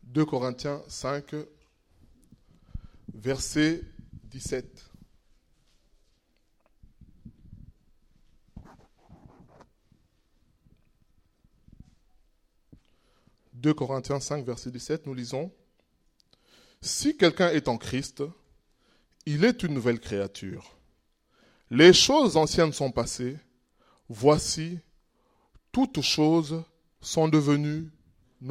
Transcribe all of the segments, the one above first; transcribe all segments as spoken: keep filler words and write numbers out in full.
deux Corinthiens cinq, verset dix-sept. deux Corinthiens cinq, verset dix-sept, nous lisons « Si quelqu'un est en Christ, il est une nouvelle créature. Les choses anciennes sont passées, voici, toutes choses sont devenues nouvelles. »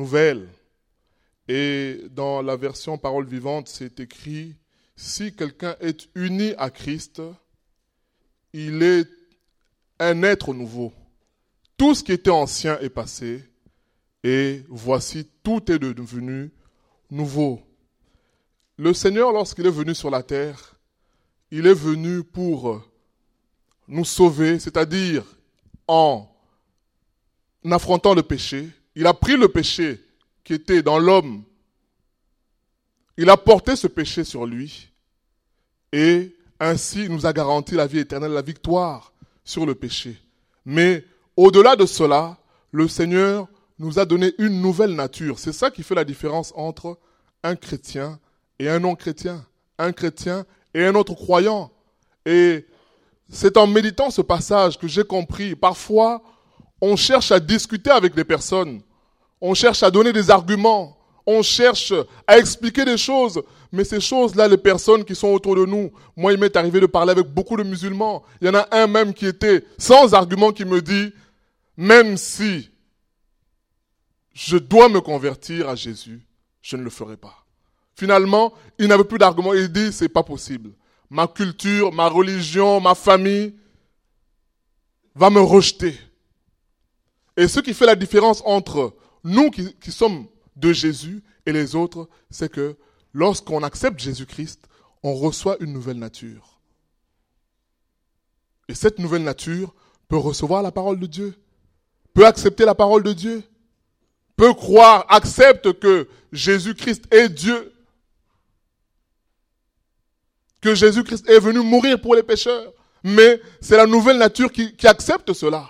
Et dans la version Parole vivante, c'est écrit « Si quelqu'un est uni à Christ, il est un être nouveau. Tout ce qui était ancien est passé, et voici, tout est devenu nouveau. » Le Seigneur, lorsqu'il est venu sur la terre, il est venu pour nous sauver, c'est-à-dire en affrontant le péché. Il a pris le péché qui était dans l'homme. Il a porté ce péché sur lui et ainsi il nous a garanti la vie éternelle, la victoire sur le péché. Mais au-delà de cela, le Seigneur nous a donné une nouvelle nature. C'est ça qui fait la différence entre un chrétien et un non-chrétien, un chrétien et un autre croyant. Et c'est en méditant ce passage que j'ai compris. Parfois, on cherche à discuter avec des personnes, on cherche à donner des arguments, on cherche à expliquer des choses, mais ces choses-là, les personnes qui sont autour de nous, moi il m'est arrivé de parler avec beaucoup de musulmans, il y en a un même qui était sans argument qui me dit, même si je dois me convertir à Jésus, je ne le ferai pas. Finalement, il n'avait plus d'arguments. Il dit, c'est pas possible. Ma culture, ma religion, ma famille va me rejeter. Et ce qui fait la différence entre nous qui, qui sommes de Jésus et les autres, c'est que lorsqu'on accepte Jésus-Christ, on reçoit une nouvelle nature. Et cette nouvelle nature peut recevoir la parole de Dieu, peut accepter la parole de Dieu, peut croire, accepte que Jésus-Christ est Dieu, que Jésus-Christ est venu mourir pour les pécheurs. Mais c'est la nouvelle nature qui, qui accepte cela.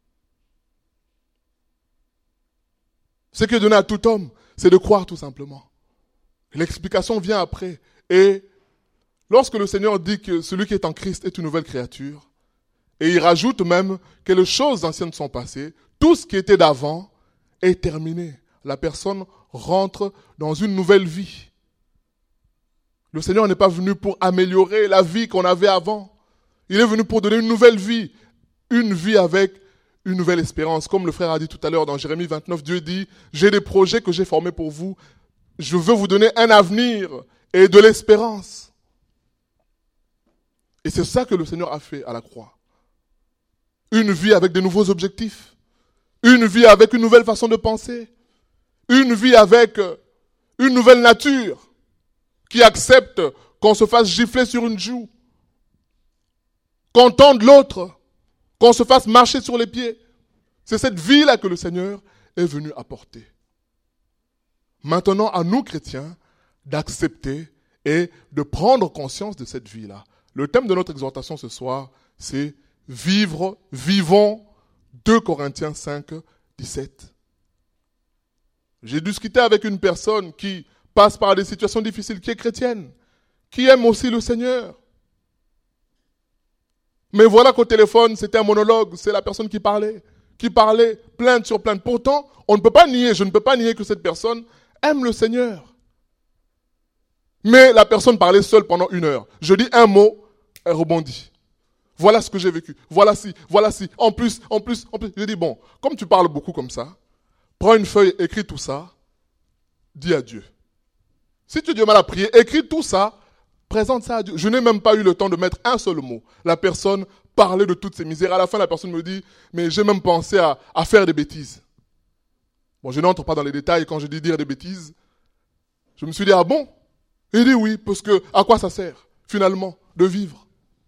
Ce qui est donné à tout homme, c'est de croire tout simplement. L'explication vient après. Et lorsque le Seigneur dit que celui qui est en Christ est une nouvelle créature, et il rajoute même que les choses anciennes sont passées, tout ce qui était d'avant est terminé. La personne rentre dans une nouvelle vie. Le Seigneur n'est pas venu pour améliorer la vie qu'on avait avant. Il est venu pour donner une nouvelle vie. Une vie avec une nouvelle espérance. Comme le frère a dit tout à l'heure dans Jérémie vingt-neuf, Dieu dit, j'ai des projets que j'ai formés pour vous. Je veux vous donner un avenir et de l'espérance. Et c'est ça que le Seigneur a fait à la croix. Une vie avec de nouveaux objectifs. Une vie avec une nouvelle façon de penser. Une vie avec une nouvelle nature qui accepte qu'on se fasse gifler sur une joue, qu'on tende l'autre, qu'on se fasse marcher sur les pieds. C'est cette vie-là que le Seigneur est venu apporter. Maintenant, à nous chrétiens, d'accepter et de prendre conscience de cette vie-là. Le thème de notre exhortation ce soir, c'est « Vivre, vivons » deux Corinthiens cinq, dix-sept. J'ai discuté avec une personne qui passe par des situations difficiles, qui est chrétienne, qui aime aussi le Seigneur. Mais voilà qu'au téléphone, c'était un monologue, c'est la personne qui parlait, qui parlait plainte sur plainte. Pourtant, on ne peut pas nier, je ne peux pas nier que cette personne aime le Seigneur. Mais la personne parlait seule pendant une heure. Je dis un mot, elle rebondit. Voilà ce que j'ai vécu, voilà ci, voilà ci, en plus, en plus, en plus. Je dis bon, comme tu parles beaucoup comme ça, prends une feuille, écris tout ça, dis à Dieu. Si tu as du mal à prier, écris tout ça, présente ça à Dieu. Je n'ai même pas eu le temps de mettre un seul mot. La personne parlait de toutes ses misères. À la fin, la personne me dit, mais j'ai même pensé à, à faire des bêtises. Bon, je n'entre pas dans les détails. Quand je dis dire des bêtises, je me suis dit, ah bon? Il dit oui, parce que à quoi ça sert, finalement, de vivre?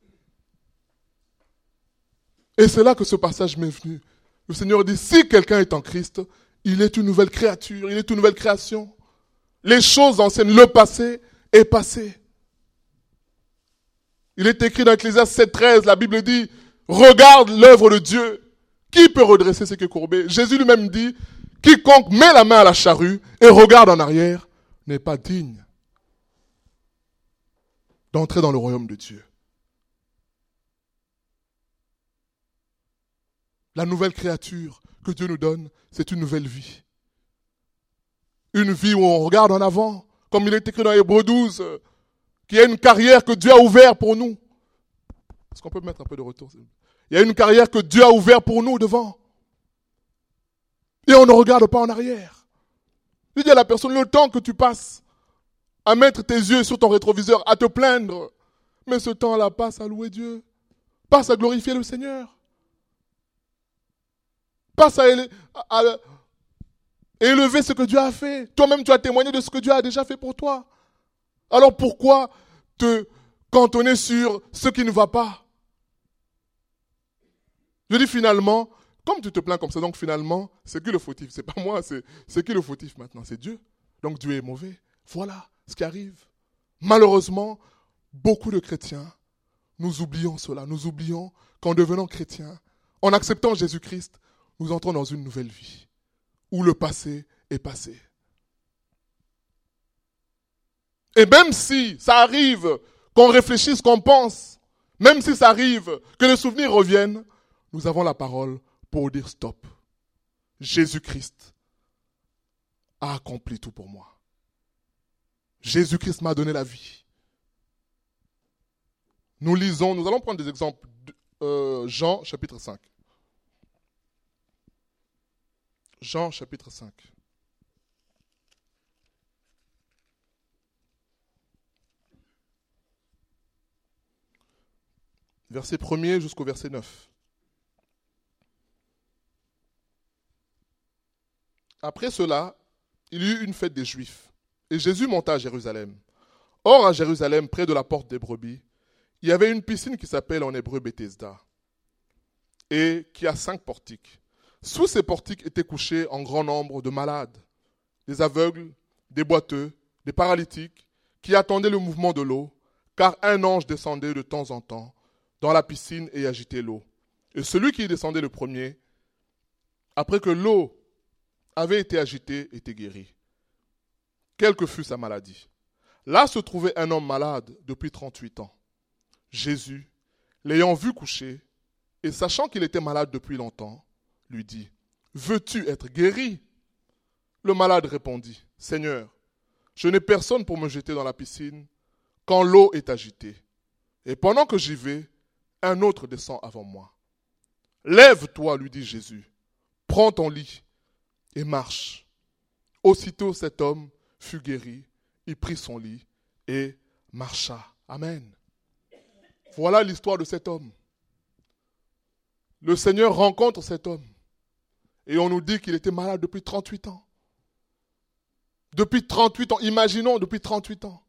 Et c'est là que ce passage m'est venu. Le Seigneur dit, si quelqu'un est en Christ, il est une nouvelle créature, il est une nouvelle création. Les choses anciennes, le passé est passé. Il est écrit dans Ecclésiaste sept treize, la Bible dit, regarde l'œuvre de Dieu. Qui peut redresser ce qui est courbé? Jésus lui-même dit Quiconque met la main à la charrue et regarde en arrière n'est pas digne d'entrer dans le royaume de Dieu. La nouvelle créature que Dieu nous donne, c'est une nouvelle vie. Une vie où on regarde en avant, comme il est écrit dans Hébreux douze, qu'il y a une carrière que Dieu a ouverte pour nous. Est-ce qu'on peut mettre un peu de retour? Il y a une carrière que Dieu a ouverte pour nous devant. Et on ne regarde pas en arrière. Je dis à la personne, le temps que tu passes à mettre tes yeux sur ton rétroviseur, à te plaindre, mais ce temps-là passe à louer Dieu, passe à glorifier le Seigneur, passe à, éle- à, à élever ce que Dieu a fait. Toi-même, tu as témoigné de ce que Dieu a déjà fait pour toi. Alors pourquoi te cantonner sur ce qui ne va pas? Je dis finalement, comme tu te plains comme ça, donc finalement, c'est qui le fautif? C'est pas moi, c'est, c'est qui le fautif maintenant? C'est Dieu. Donc Dieu est mauvais. Voilà ce qui arrive. Malheureusement, beaucoup de chrétiens, nous oublions cela. Nous oublions qu'en devenant chrétiens, en acceptant Jésus-Christ, nous entrons dans une nouvelle vie où le passé est passé. Et même si ça arrive qu'on réfléchisse, qu'on pense, même si ça arrive que les souvenirs reviennent, nous avons la parole pour dire stop. Jésus-Christ a accompli tout pour moi. Jésus-Christ m'a donné la vie. Nous lisons, nous allons prendre des exemples. De, euh, Jean chapitre cinq. Jean chapitre cinq. Verset premier jusqu'au verset neuf. Après cela, il y eut une fête des Juifs, et Jésus monta à Jérusalem. Or, à Jérusalem, près de la porte des brebis, il y avait une piscine qui s'appelle en hébreu Bethesda, et qui a cinq portiques. Sous ces portiques étaient couchés en grand nombre de malades, des aveugles, des boiteux, des paralytiques, qui attendaient le mouvement de l'eau, car un ange descendait de temps en temps dans la piscine et agitait l'eau. Et celui qui y descendait le premier, après que l'eau avait été agité, était guéri. Quelle que fût sa maladie. Là se trouvait un homme malade depuis trente-huit ans. Jésus, l'ayant vu coucher, et sachant qu'il était malade depuis longtemps, lui dit, « Veux-tu être guéri ?» Le malade répondit, « Seigneur, je n'ai personne pour me jeter dans la piscine quand l'eau est agitée. Et pendant que j'y vais, un autre descend avant moi. Lève-toi, lui dit Jésus, prends ton lit et marche. Aussitôt cet homme fut guéri, il prit son lit et marcha. Amen. Voilà l'histoire de cet homme. Le Seigneur rencontre cet homme et on nous dit qu'il était malade depuis trente-huit ans. Depuis trente-huit ans, imaginons depuis trente-huit ans.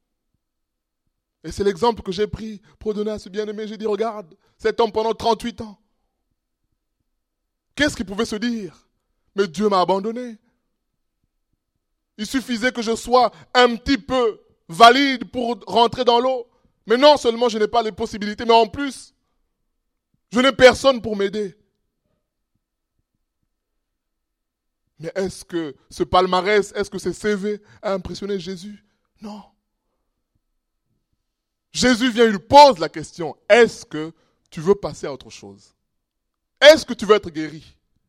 Et c'est l'exemple que j'ai pris pour donner à ce bien-aimé. J'ai dit, regarde, cet homme pendant trente-huit ans. Qu'est-ce qu'il pouvait se dire? Mais Dieu m'a abandonné. Il suffisait que je sois un petit peu valide pour rentrer dans l'eau. Mais non seulement je n'ai pas les possibilités, mais en plus, je n'ai personne pour m'aider. Mais est-ce que ce palmarès, est-ce que ce C V a impressionné Jésus? Non. Jésus vient, il lui pose la question, est-ce que tu veux passer à autre chose? Est-ce que tu veux être guéri?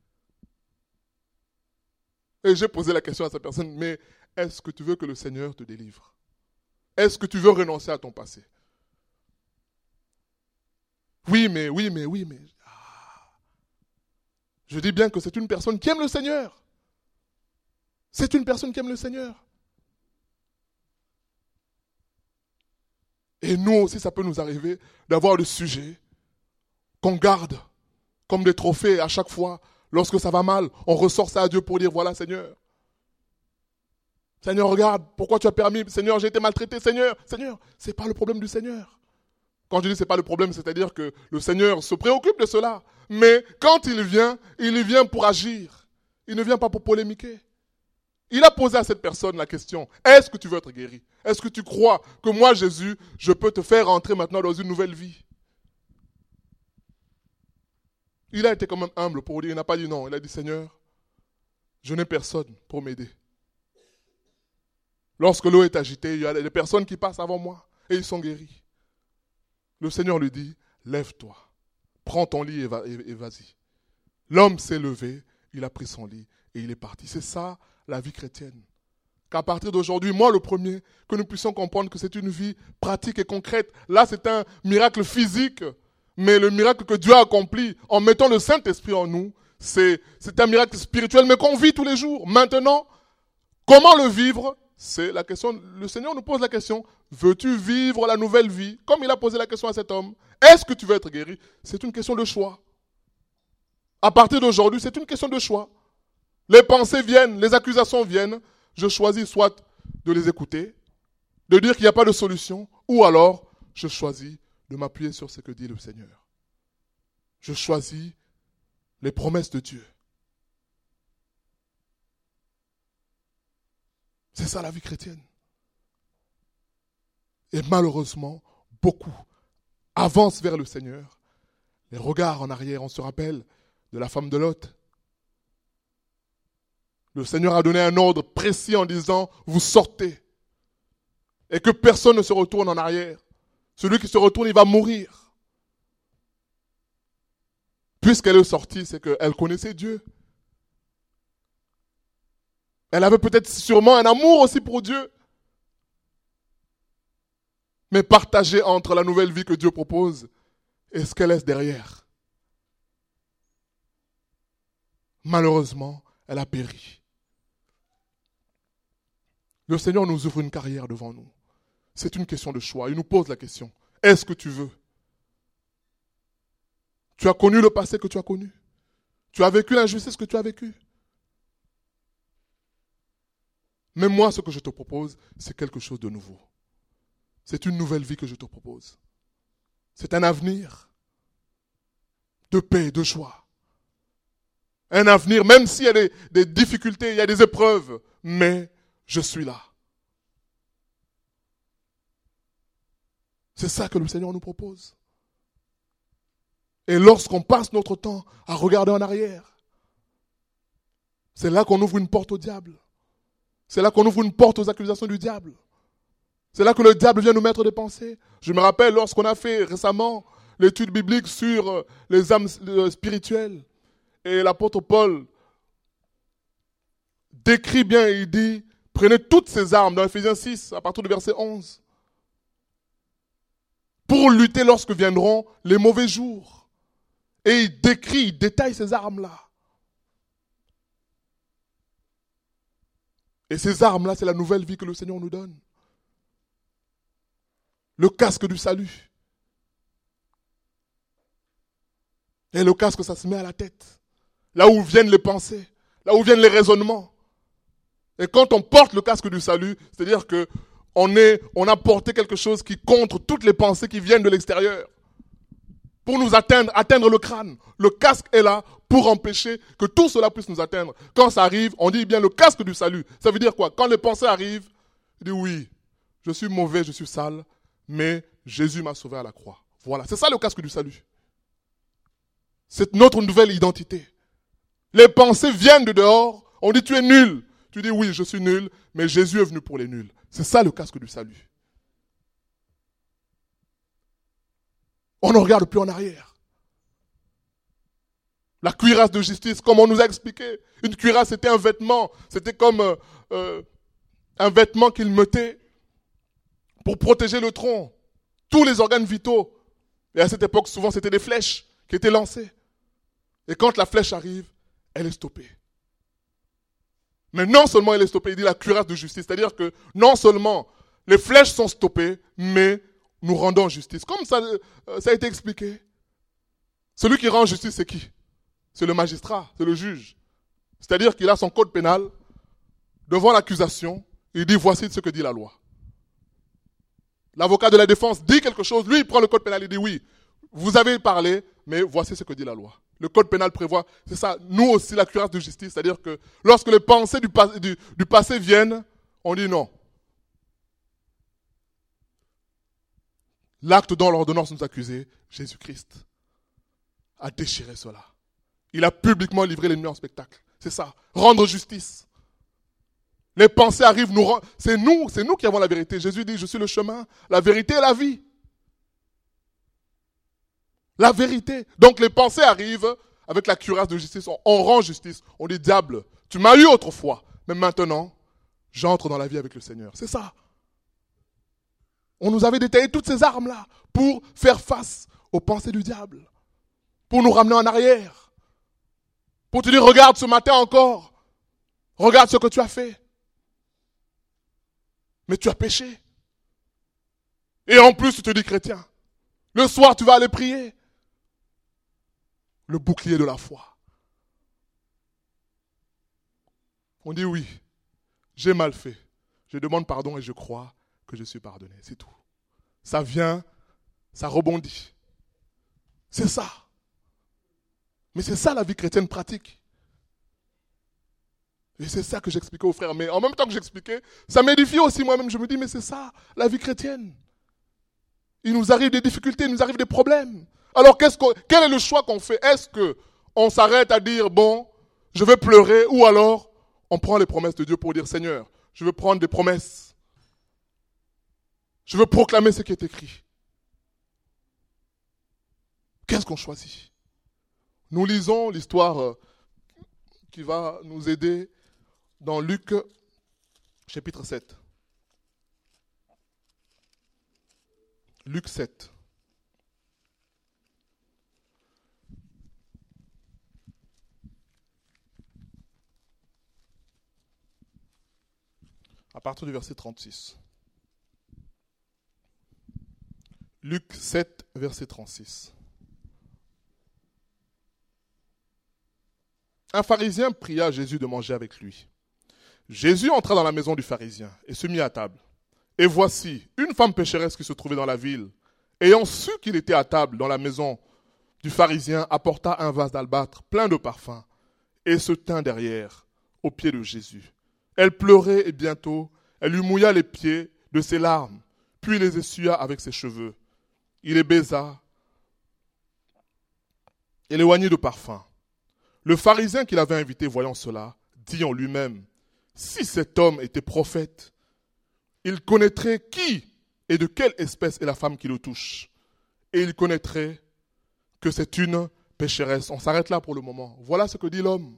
Et j'ai posé la question à cette personne, mais est-ce que tu veux que le Seigneur te délivre? Est-ce que tu veux renoncer à ton passé? Oui, mais, oui, mais, oui, mais. Ah. Je dis bien que c'est une personne qui aime le Seigneur. C'est une personne qui aime le Seigneur. Et nous aussi, ça peut nous arriver d'avoir des sujets qu'on garde comme des trophées à chaque fois. Lorsque ça va mal, on ressort ça à Dieu pour dire, voilà Seigneur. Seigneur, regarde, pourquoi tu as permis? Seigneur, j'ai été maltraité. Seigneur, Seigneur, ce n'est pas le problème du Seigneur. Quand je dis ce n'est pas le problème, c'est-à-dire que le Seigneur se préoccupe de cela. Mais quand il vient, il vient pour agir. Il ne vient pas pour polémiquer. Il a posé à cette personne la question, est-ce que tu veux être guéri? Est-ce que tu crois que moi, Jésus, je peux te faire entrer maintenant dans une nouvelle vie? Il a été quand même humble pour dire, il n'a pas dit non. Il a dit, Seigneur, Je n'ai personne pour m'aider. Lorsque l'eau est agitée, il y a des personnes qui passent avant moi et ils sont guéris. Le Seigneur lui dit, lève-toi, prends ton lit et, va, et, et vas-y. L'homme s'est levé, il a pris son lit et il est parti. C'est ça la vie chrétienne. Qu'à partir d'aujourd'hui, moi le premier, que nous puissions comprendre que c'est une vie pratique et concrète. Là, c'est un miracle physique, mais le miracle que Dieu a accompli en mettant le Saint-Esprit en nous, c'est, c'est un miracle spirituel, mais qu'on vit tous les jours. Maintenant, comment le vivre? C'est la question. Le Seigneur nous pose la question, veux-tu vivre la nouvelle vie? Comme il a posé la question à cet homme, est-ce que tu veux être guéri? C'est une question de choix. À partir d'aujourd'hui, c'est une question de choix. Les pensées viennent, les accusations viennent. Je choisis soit de les écouter, de dire qu'il n'y a pas de solution, ou alors je choisis de m'appuyer sur ce que dit le Seigneur. Je choisis les promesses de Dieu. C'est ça la vie chrétienne. Et malheureusement, beaucoup avancent vers le Seigneur. Les regards en arrière, on se rappelle de la femme de Lot. Le Seigneur a donné un ordre précis en disant, vous sortez. Et que personne ne se retourne en arrière. Celui qui se retourne, il va mourir. Puisqu'elle est sortie, c'est qu'elle connaissait Dieu. Elle avait peut-être sûrement un amour aussi pour Dieu. Mais partagé entre la nouvelle vie que Dieu propose et ce qu'elle laisse derrière. Malheureusement, elle a péri. Le Seigneur nous ouvre une carrière devant nous. C'est une question de choix. Il nous pose la question. Est-ce que tu veux? Tu as connu le passé que tu as connu. Tu as vécu l'injustice que tu as vécue. Mais moi, ce que je te propose, c'est quelque chose de nouveau. C'est une nouvelle vie que je te propose. C'est un avenir de paix, de joie. Un avenir, même s'il y a des, des difficultés, il y a des épreuves, mais je suis là. C'est ça que le Seigneur nous propose. Et lorsqu'on passe notre temps à regarder en arrière, c'est là qu'on ouvre une porte au diable. C'est là qu'on ouvre une porte aux accusations du diable. C'est là que le diable vient nous mettre des pensées. Je me rappelle lorsqu'on a fait récemment l'étude biblique sur les âmes spirituelles. Et l'apôtre Paul décrit bien, il dit, prenez toutes ces armes dans Ephésiens six, à partir du verset onze, pour lutter lorsque viendront les mauvais jours. Et il décrit, il détaille ces armes-là. Et ces armes-là, c'est la nouvelle vie que le Seigneur nous donne. Le casque du salut. Et le casque, ça se met à la tête. Là où viennent les pensées, là où viennent les raisonnements. Et quand on porte le casque du salut, c'est-à-dire que on est, on a porté quelque chose qui contre toutes les pensées qui viennent de l'extérieur. Pour nous atteindre, atteindre le crâne. Le casque est là pour empêcher que tout cela puisse nous atteindre. Quand ça arrive, on dit bien le casque du salut. Ça veut dire quoi? Quand les pensées arrivent, il dit oui, je suis mauvais, je suis sale, mais Jésus m'a sauvé à la croix. Voilà, c'est ça le casque du salut. C'est notre nouvelle identité. Les pensées viennent de dehors, on dit tu es nul. Tu dis oui, je suis nul, mais Jésus est venu pour les nuls. C'est ça le casque du salut. On ne regarde plus en arrière. La cuirasse de justice, comme on nous a expliqué. Une cuirasse, c'était un vêtement. C'était comme euh, euh, un vêtement qu'il mettait pour protéger le tronc. Tous les organes vitaux. Et à cette époque, souvent, c'était des flèches qui étaient lancées. Et quand la flèche arrive, elle est stoppée. Mais non seulement elle est stoppée, il dit la cuirasse de justice. C'est-à-dire que non seulement les flèches sont stoppées, mais nous rendons justice. Comme ça, ça a été expliqué. Celui qui rend justice, c'est qui? C'est le magistrat, c'est le juge. C'est-à-dire qu'il a son code pénal devant l'accusation. Il dit voici ce que dit la loi. L'avocat de la défense dit quelque chose, lui il prend le code pénal, il dit oui, vous avez parlé, mais voici ce que dit la loi. Le code pénal prévoit, c'est ça, nous aussi la cuirasse de justice, c'est-à-dire que lorsque les pensées du, du, du passé viennent, on dit non. L'acte dont l'ordonnance nous accusait, Jésus-Christ a déchiré cela. Il a publiquement livré l'ennemi en spectacle. C'est ça, rendre justice. Les pensées arrivent, nous, c'est nous, c'est nous qui avons la vérité. Jésus dit, je suis le chemin, la vérité et la vie. La vérité. Donc les pensées arrivent avec la cuirasse de justice, on, on rend justice. On dit, diable, tu m'as eu autrefois, mais maintenant, j'entre dans la vie avec le Seigneur. C'est ça. On nous avait détaillé toutes ces armes-là pour faire face aux pensées du diable, pour nous ramener en arrière, pour te dire, regarde ce matin encore, regarde ce que tu as fait. Mais tu as péché. Et en plus, tu te dis chrétien. Le soir, tu vas aller prier. Le bouclier de la foi. On dit oui, j'ai mal fait. Je demande pardon et je crois que je suis pardonné. C'est tout. Ça vient, ça rebondit. C'est ça. Mais c'est ça la vie chrétienne pratique. Et c'est ça que j'expliquais aux frères. Mais en même temps que j'expliquais, ça m'édifie aussi moi-même. Je me dis, mais c'est ça, la vie chrétienne. Il nous arrive des difficultés, il nous arrive des problèmes. Alors, qu'est-ce qu'on, quel est le choix qu'on fait? Est-ce qu'on s'arrête à dire, bon, je vais pleurer, ou alors on prend les promesses de Dieu pour dire, Seigneur, je veux prendre des promesses. Je veux proclamer ce qui est écrit. Qu'est-ce qu'on choisit? Nous lisons l'histoire qui va nous aider dans Luc, chapitre sept. Luc sept. À partir du verset trente-six. Luc sept, verset trente-six. Un pharisien pria Jésus de manger avec lui. Jésus entra dans la maison du pharisien et se mit à table. Et voici, une femme pécheresse qui se trouvait dans la ville, ayant su qu'il était à table dans la maison du pharisien, apporta un vase d'albâtre plein de parfums et se tint derrière, aux pieds de Jésus. Elle pleurait et bientôt, elle lui mouilla les pieds de ses larmes, puis les essuya avec ses cheveux. Il les baisa et les oignit de parfum. Le pharisien qui l'avait invité, voyant cela, dit en lui-même, si cet homme était prophète, il connaîtrait qui et de quelle espèce est la femme qui le touche. Et il connaîtrait que c'est une pécheresse. On s'arrête là pour le moment. Voilà ce que dit l'homme.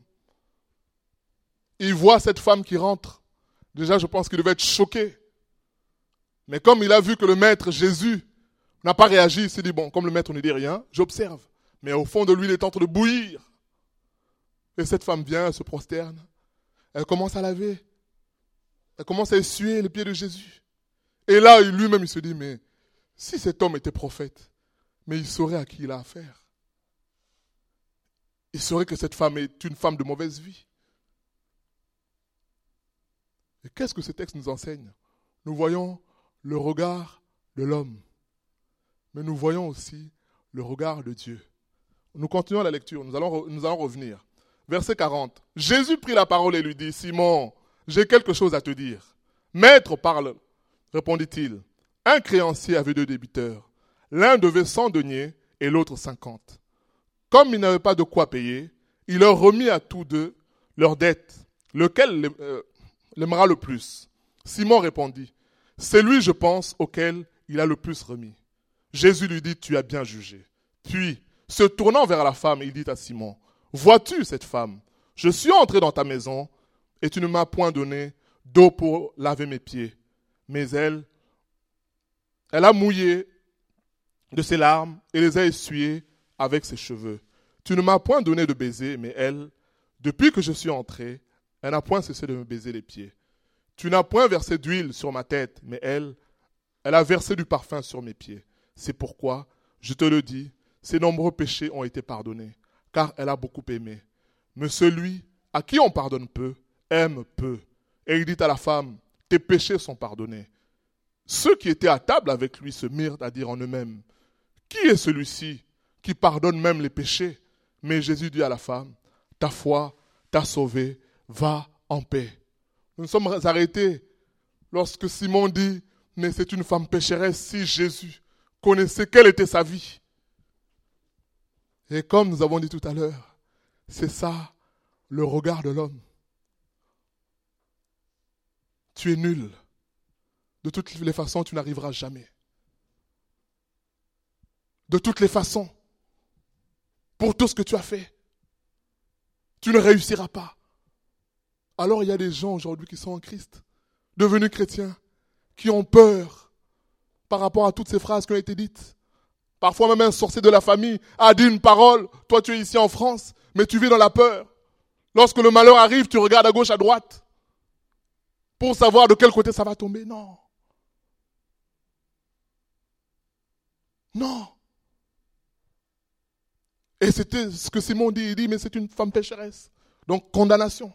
Il voit cette femme qui rentre. Déjà, je pense qu'il devait être choqué. Mais comme il a vu que le maître Jésus n'a pas réagi, il s'est dit, bon, comme le maître ne dit rien, j'observe. Mais au fond de lui, il est en train de bouillir. Et cette femme vient, elle se prosterne. Elle commence à laver. Elle commence à essuyer les pieds de Jésus. Et là, lui-même, il se dit, mais si cet homme était prophète, mais il saurait à qui il a affaire. Il saurait que cette femme est une femme de mauvaise vie. Et qu'est-ce que ce texte nous enseigne? Nous voyons le regard de l'homme, mais nous voyons aussi le regard de Dieu. Nous continuons la lecture, nous allons, nous allons revenir. Verset quarante. Jésus prit la parole et lui dit, Simon, j'ai quelque chose à te dire. Maître, parle, répondit-il. Un créancier avait deux débiteurs. L'un devait cent deniers et l'autre cinquante. Comme il n'avait pas de quoi payer, il leur remit à tous deux leurs dettes. Lequel euh, l'aimera le plus? Simon répondit, c'est lui, je pense, auquel il a le plus remis. Jésus lui dit, tu as bien jugé. Puis, se tournant vers la femme, il dit à Simon, vois-tu cette femme? Je suis entré dans ta maison et tu ne m'as point donné d'eau pour laver mes pieds. Mais elle, elle a mouillé de ses larmes et les a essuyées avec ses cheveux. Tu ne m'as point donné de baiser, mais elle, depuis que je suis entré, elle n'a point cessé de me baiser les pieds. Tu n'as point versé d'huile sur ma tête, mais elle, elle a versé du parfum sur mes pieds. C'est pourquoi, je te le dis, ses nombreux péchés ont été pardonnés, car elle a beaucoup aimé. Mais celui à qui on pardonne peu, aime peu. Et il dit à la femme, tes péchés sont pardonnés. Ceux qui étaient à table avec lui se mirent à dire en eux-mêmes, qui est celui-ci qui pardonne même les péchés? Mais Jésus dit à la femme, ta foi t'a sauvée, va en paix. Nous nous sommes arrêtés lorsque Simon dit, mais c'est une femme pécheresse. Si Jésus connaissait quelle était sa vie. Et comme nous avons dit tout à l'heure, c'est ça le regard de l'homme. Tu es nul. De toutes les façons, tu n'arriveras jamais. De toutes les façons, pour tout ce que tu as fait, tu ne réussiras pas. Alors il y a des gens aujourd'hui qui sont en Christ, devenus chrétiens, qui ont peur par rapport à toutes ces phrases qui ont été dites. Parfois même un sorcier de la famille a dit une parole, toi tu es ici en France, mais tu vis dans la peur. Lorsque le malheur arrive, tu regardes à gauche, à droite, pour savoir de quel côté ça va tomber. Non. Non. Et c'était ce que Simon dit, il dit, mais c'est une femme pécheresse. Donc, condamnation.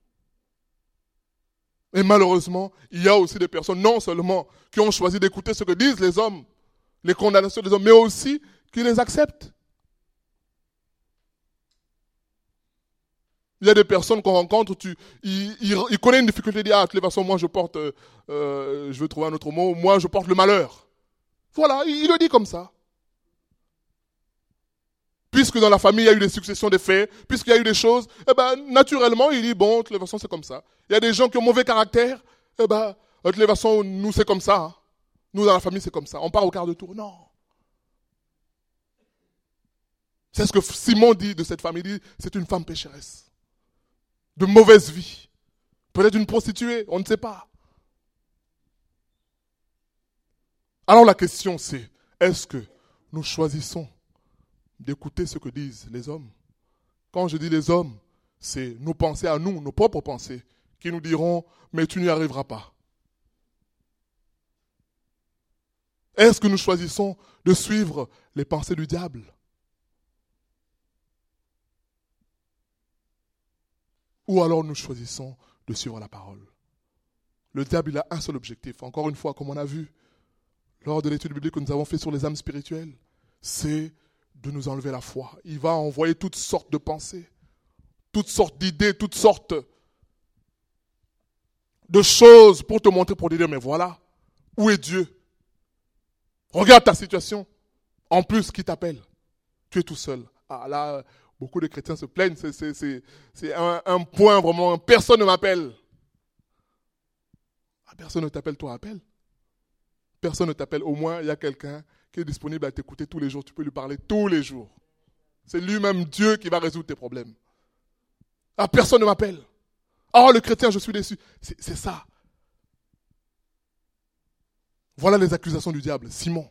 Et malheureusement, il y a aussi des personnes, non seulement qui ont choisi d'écouter ce que disent les hommes, les condamnations des hommes, mais aussi qui les acceptent. Il y a des personnes qu'on rencontre, tu, ils, ils, ils connaissent une difficulté, ils disent, ah, de toute façon, moi je porte, euh, je veux trouver un autre mot, moi je porte le malheur. Voilà, il, il le dit comme ça. Puisque dans la famille, il y a eu des successions de faits, puisqu'il y a eu des choses, eh ben, naturellement, il dit, bon, de toute façon, c'est comme ça. Il y a des gens qui ont mauvais caractère, eh ben, de toute façon, nous, c'est comme ça. Hein. Nous, dans la famille, c'est comme ça. On part au quart de tour. Non. C'est ce que Simon dit de cette femme. Il dit, c'est une femme pécheresse. De mauvaise vie. Peut-être une prostituée, on ne sait pas. Alors la question, c'est, est-ce que nous choisissons d'écouter ce que disent les hommes? Quand je dis les hommes, c'est nos pensées à nous, nos propres pensées, qui nous diront, mais tu n'y arriveras pas. Est-ce que nous choisissons de suivre les pensées du diable? Ou alors nous choisissons de suivre la parole? Le diable, il a un seul objectif, encore une fois, comme on a vu lors de l'étude biblique que nous avons fait sur les âmes spirituelles, c'est de nous enlever la foi. Il va envoyer toutes sortes de pensées, toutes sortes d'idées, toutes sortes de choses pour te montrer, pour te dire, mais voilà, où est Dieu? Regarde ta situation. En plus, qui t'appelle? Tu es tout seul. Ah là, beaucoup de chrétiens se plaignent, c'est, c'est, c'est, c'est un, un point vraiment, personne ne m'appelle. Ah, personne ne t'appelle, toi appelle. Personne ne t'appelle, au moins il y a quelqu'un qui est disponible à t'écouter tous les jours, tu peux lui parler tous les jours. C'est lui-même Dieu qui va résoudre tes problèmes. Ah, personne ne m'appelle. Ah, le chrétien, je suis déçu. C'est, c'est ça. Voilà les accusations du diable. Simon.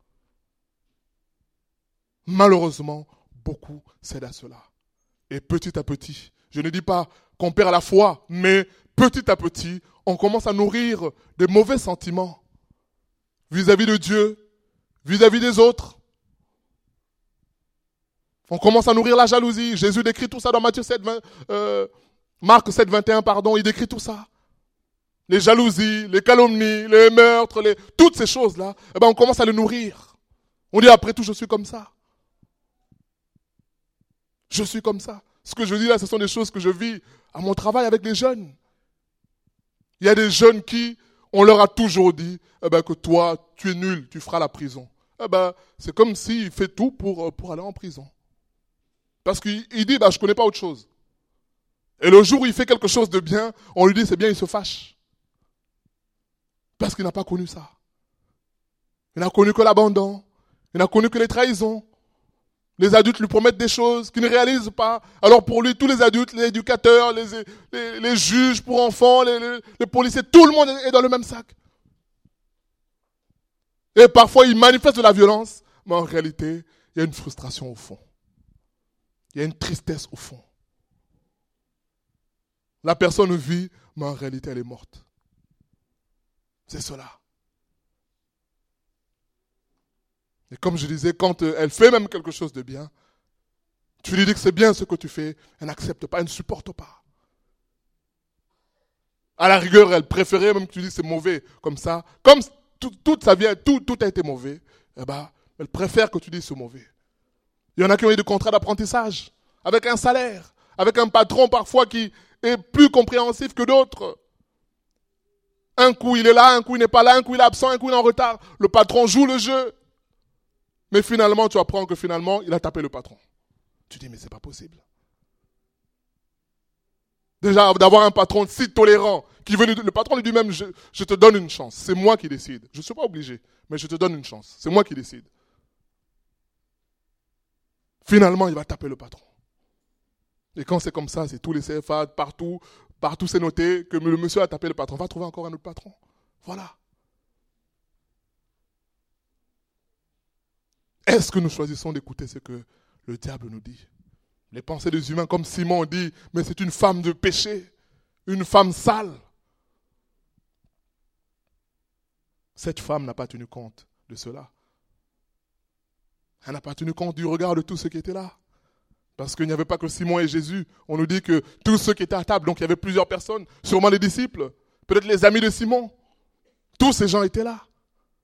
Malheureusement, beaucoup cèdent à cela. Et petit à petit, je ne dis pas qu'on perd la foi, mais petit à petit, on commence à nourrir de mauvais sentiments vis-à-vis de Dieu, vis-à-vis des autres. On commence à nourrir la jalousie. Jésus décrit tout ça dans Matthieu sept, vingt, euh, Marc sept, vingt et un, pardon, il décrit tout ça. Les jalousies, les calomnies, les meurtres, les... toutes ces choses-là, eh ben on commence à les nourrir. On dit après tout, je suis comme ça. Je suis comme ça. Ce que je dis là, ce sont des choses que je vis à mon travail avec les jeunes. Il y a des jeunes qui, on leur a toujours dit, eh ben, que toi, tu es nul, tu feras la prison. Eh ben, c'est comme s'il fait tout pour, pour aller en prison. Parce qu'il il dit, bah, je ne connais pas autre chose. Et le jour où il fait quelque chose de bien, on lui dit, c'est bien, il se fâche. Parce qu'il n'a pas connu ça. Il n'a connu que l'abandon. Il n'a connu que les trahisons. Les adultes lui promettent des choses qu'il ne réalise pas. Alors pour lui, tous les adultes, les éducateurs, les, les, les juges pour enfants, les, les, les policiers, tout le monde est dans le même sac. Et parfois, il manifeste de la violence, mais en réalité, il y a une frustration au fond. Il y a une tristesse au fond. La personne vit, mais en réalité, elle est morte. C'est cela. Et comme je disais, quand elle fait même quelque chose de bien, tu lui dis que c'est bien ce que tu fais, elle n'accepte pas, elle ne supporte pas. À la rigueur, elle préférait même que tu dises que c'est mauvais, comme ça. Comme tout, toute sa vie, tout, tout a été mauvais, eh ben, elle préfère que tu dises que c'est mauvais. Il y en a qui ont eu des contrats d'apprentissage, avec un salaire, avec un patron parfois qui est plus compréhensif que d'autres. Un coup il est là, un coup il n'est pas là, un coup il est absent, un coup il est en retard. Le patron joue le jeu. Mais finalement, tu apprends que finalement, il a tapé le patron. Tu dis, mais c'est pas possible. Déjà, d'avoir un patron si tolérant, qui veut, le patron lui dit même, je, je te donne une chance, c'est moi qui décide. Je ne suis pas obligé, mais je te donne une chance, c'est moi qui décide. Finalement, il va taper le patron. Et quand c'est comme ça, c'est tous les C F A, partout, partout c'est noté que le monsieur a tapé le patron. Va trouver encore un autre patron. Voilà. Est-ce que nous choisissons d'écouter ce que le diable nous dit? Les pensées des humains, comme Simon dit, mais c'est une femme de péché, une femme sale. Cette femme n'a pas tenu compte de cela. Elle n'a pas tenu compte du regard de tous ceux qui étaient là. Parce qu'il n'y avait pas que Simon et Jésus. On nous dit que tous ceux qui étaient à table, donc il y avait plusieurs personnes, sûrement les disciples, peut-être les amis de Simon. Tous ces gens étaient là.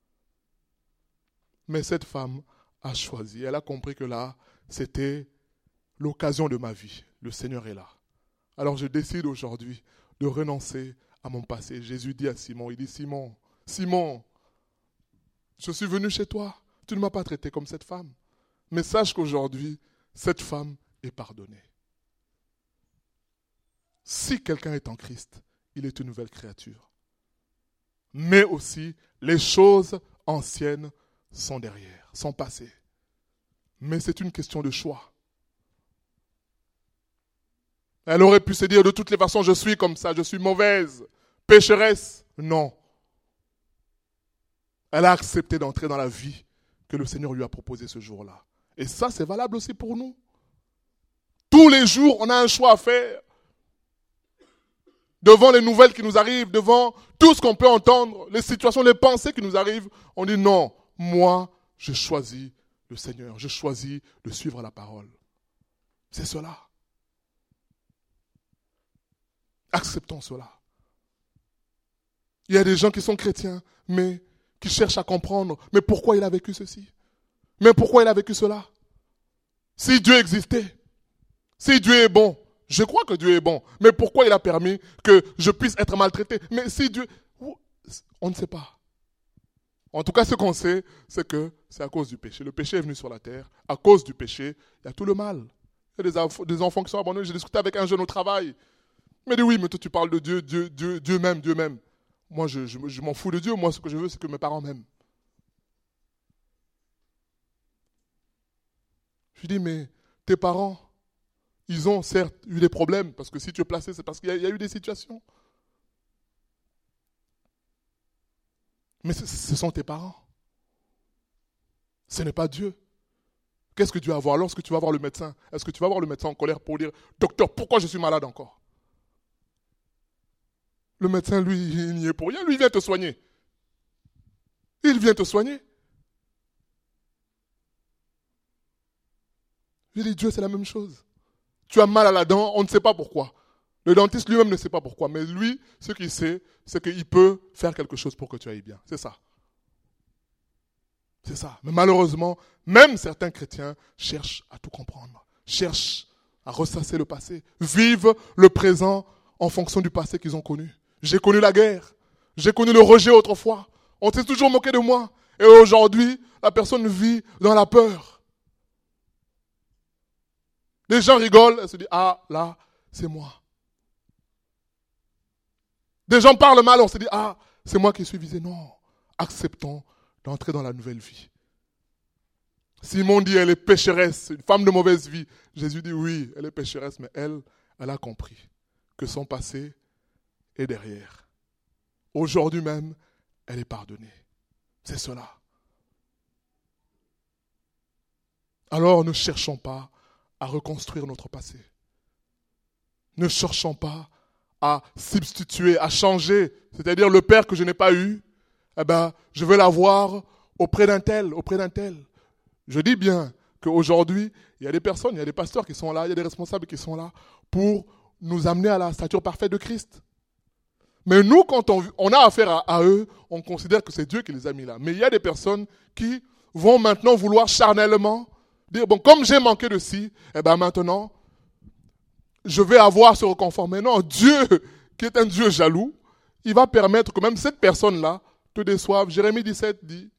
Mais cette femme a choisi. Elle a compris que là, c'était l'occasion de ma vie. Le Seigneur est là. Alors je décide aujourd'hui de renoncer à mon passé. Jésus dit à Simon, il dit, Simon, Simon, je suis venu chez toi. Tu ne m'as pas traité comme cette femme. Mais sache qu'aujourd'hui, cette femme est pardonnée. Si quelqu'un est en Christ, il est une nouvelle créature. Mais aussi, les choses anciennes sont derrière, sont passées. Mais c'est une question de choix. Elle aurait pu se dire, de toutes les façons, je suis comme ça, je suis mauvaise, pécheresse. Non. Elle a accepté d'entrer dans la vie que le Seigneur lui a proposée ce jour-là. Et ça, c'est valable aussi pour nous. Tous les jours, on a un choix à faire. Devant les nouvelles qui nous arrivent, devant tout ce qu'on peut entendre, les situations, les pensées qui nous arrivent, on dit non, moi, je choisis le Seigneur, je choisis de suivre la parole. C'est cela. Acceptons cela. Il y a des gens qui sont chrétiens, mais qui cherchent à comprendre, mais pourquoi il a vécu ceci? Mais pourquoi il a vécu cela? Si Dieu existait, si Dieu est bon, je crois que Dieu est bon, mais pourquoi il a permis que je puisse être maltraité? Mais si Dieu... On ne sait pas. En tout cas, ce qu'on sait, c'est que c'est à cause du péché. Le péché est venu sur la terre. À cause du péché, il y a tout le mal. Il y a des, enf- des enfants qui sont abandonnés. J'ai discuté avec un jeune au travail. Il m'a dit, oui, mais toi tu parles de Dieu, Dieu, Dieu, Dieu m'aime, Dieu m'aime. Moi, je, je, je m'en fous de Dieu. Moi, ce que je veux, c'est que mes parents m'aiment. Je lui dis, mais tes parents, ils ont certes eu des problèmes, parce que si tu es placé, c'est parce qu'il y a, il y a eu des situations. Mais ce, ce sont tes parents. Ce n'est pas Dieu. Qu'est-ce que Dieu va voir lorsque tu vas voir le médecin? Est-ce que tu vas voir le médecin en colère pour dire, docteur, pourquoi je suis malade encore? Le médecin, lui, il n'y est pour rien. Lui, il vient te soigner. Il vient te soigner. Je dis, Dieu, c'est la même chose. Tu as mal à la dent, on ne sait pas pourquoi. Le dentiste lui-même ne sait pas pourquoi. Mais lui, ce qu'il sait, c'est qu'il peut faire quelque chose pour que tu ailles bien. C'est ça. C'est ça. Mais malheureusement, même certains chrétiens cherchent à tout comprendre. Cherchent à ressasser le passé. Vivent le présent en fonction du passé qu'ils ont connu. J'ai connu la guerre. J'ai connu le rejet autrefois. On s'est toujours moqué de moi. Et aujourd'hui, la personne vit dans la peur. Les gens rigolent, elle se dit, ah, là, c'est moi. Des gens parlent mal, on se dit, ah, c'est moi qui suis visé. Non, acceptons d'entrer dans la nouvelle vie. Simon dit, elle est pécheresse, une femme de mauvaise vie. Jésus dit, oui, elle est pécheresse, mais elle, elle a compris que son passé est derrière. Aujourd'hui même, elle est pardonnée. C'est cela. Alors ne cherchons pas à reconstruire notre passé. Ne cherchons pas à substituer, à changer. C'est-à-dire le père que je n'ai pas eu, eh ben, je veux l'avoir auprès d'un tel, auprès d'un tel. Je dis bien qu'aujourd'hui, il y a des personnes, il y a des pasteurs qui sont là, il y a des responsables qui sont là pour nous amener à la stature parfaite de Christ. Mais nous, quand on, on a affaire à, à eux, on considère que c'est Dieu qui les a mis là. Mais il y a des personnes qui vont maintenant vouloir charnellement dire, bon, comme j'ai manqué de ci, eh ben maintenant, je vais avoir ce reconformer. Non, Dieu, qui est un Dieu jaloux, il va permettre que même cette personne-là te déçoive. Jérémie dix-sept dit,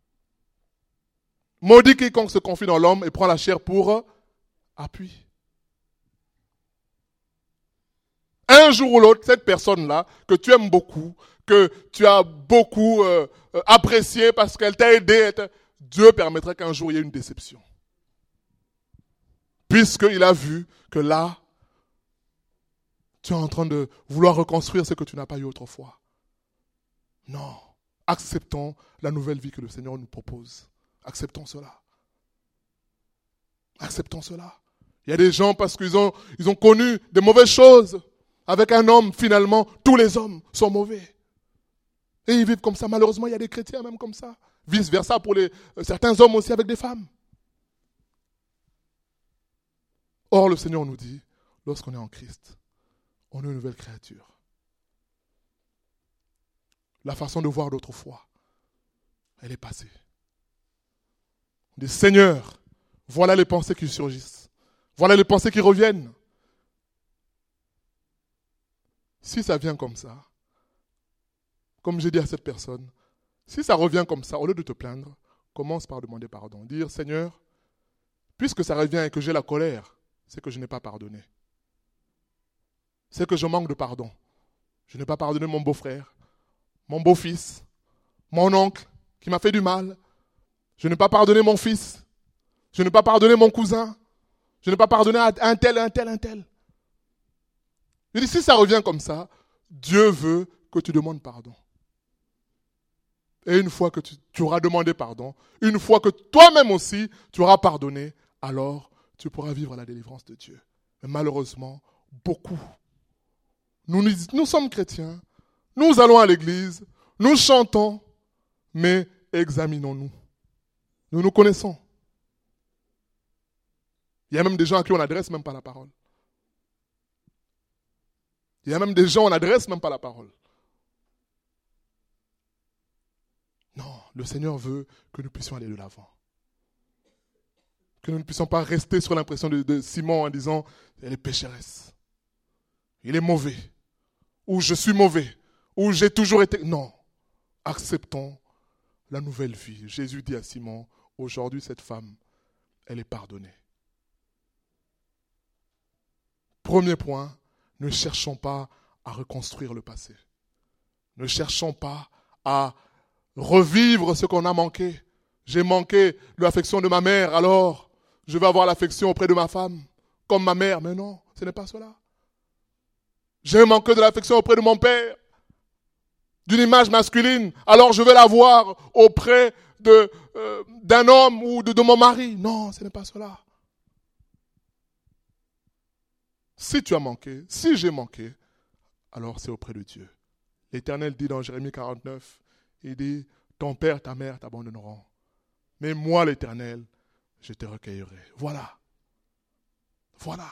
maudit quiconque se confie dans l'homme et prend la chair pour appui. Un jour ou l'autre, cette personne-là, que tu aimes beaucoup, que tu as beaucoup euh, euh, apprécié parce qu'elle t'a aidé, Dieu permettrait qu'un jour il y ait une déception. Puisqu'il a vu que là, tu es en train de vouloir reconstruire ce que tu n'as pas eu autrefois. Non. Acceptons la nouvelle vie que le Seigneur nous propose. Acceptons cela. Acceptons cela. Il y a des gens, parce qu'ils ont, ils ont connu des mauvaises choses avec un homme, finalement, tous les hommes sont mauvais. Et ils vivent comme ça. Malheureusement, il y a des chrétiens même comme ça. Vice versa pour les, euh, certains hommes aussi avec des femmes. Or, le Seigneur nous dit, lorsqu'on est en Christ, on est une nouvelle créature. La façon de voir d'autrefois, elle est passée. On dit, Seigneur, voilà les pensées qui surgissent. Voilà les pensées qui reviennent. Si ça vient comme ça, comme j'ai dit à cette personne, si ça revient comme ça, au lieu de te plaindre, commence par demander pardon. Dire, Seigneur, puisque ça revient et que j'ai la colère, c'est que je n'ai pas pardonné. C'est que je manque de pardon. Je n'ai pas pardonné mon beau-frère, mon beau-fils, mon oncle qui m'a fait du mal. Je n'ai pas pardonné mon fils. Je n'ai pas pardonné mon cousin. Je n'ai pas pardonné à un tel, un tel, un tel. Je dis, si ça revient comme ça, Dieu veut que tu demandes pardon. Et une fois que tu, tu auras demandé pardon, une fois que toi-même aussi, tu auras pardonné, alors tu pourras vivre la délivrance de Dieu. Mais malheureusement, beaucoup. Nous, nous, nous sommes chrétiens, nous allons à l'église, nous chantons, mais examinons-nous. Nous nous connaissons. Il y a même des gens à qui on n'adresse même pas la parole. Il y a même des gens, on n'adresse même pas la parole. Non, le Seigneur veut que nous puissions aller de l'avant. Que nous ne puissions pas rester sur l'impression de, de Simon en disant « elle est pécheresse, il est mauvais, ou je suis mauvais, ou j'ai toujours été... » Non, acceptons la nouvelle vie. Jésus dit à Simon, aujourd'hui cette femme, elle est pardonnée. Premier point, ne cherchons pas à reconstruire le passé. Ne cherchons pas à revivre ce qu'on a manqué. J'ai manqué de l'affection de ma mère, alors je vais avoir l'affection auprès de ma femme, comme ma mère. Mais non, ce n'est pas cela. J'ai manqué de l'affection auprès de mon père, d'une image masculine, alors je vais l'avoir auprès de, euh, d'un homme ou de, de mon mari. Non, ce n'est pas cela. Si tu as manqué, si j'ai manqué, alors c'est auprès de Dieu. L'Éternel dit dans Jérémie quarante-neuf, il dit, ton père, ta mère t'abandonneront. Mais moi, l'Éternel, je te recueillerai. Voilà. Voilà.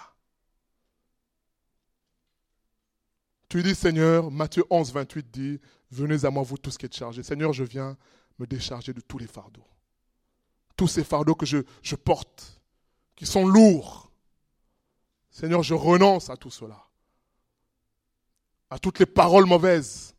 Tu dis, Seigneur, Matthieu onze, vingt-huit dit, venez à moi, vous tous qui êtes chargés. Seigneur, je viens me décharger de tous les fardeaux. Tous ces fardeaux que je, je porte, qui sont lourds. Seigneur, je renonce à tout cela. À toutes les paroles mauvaises.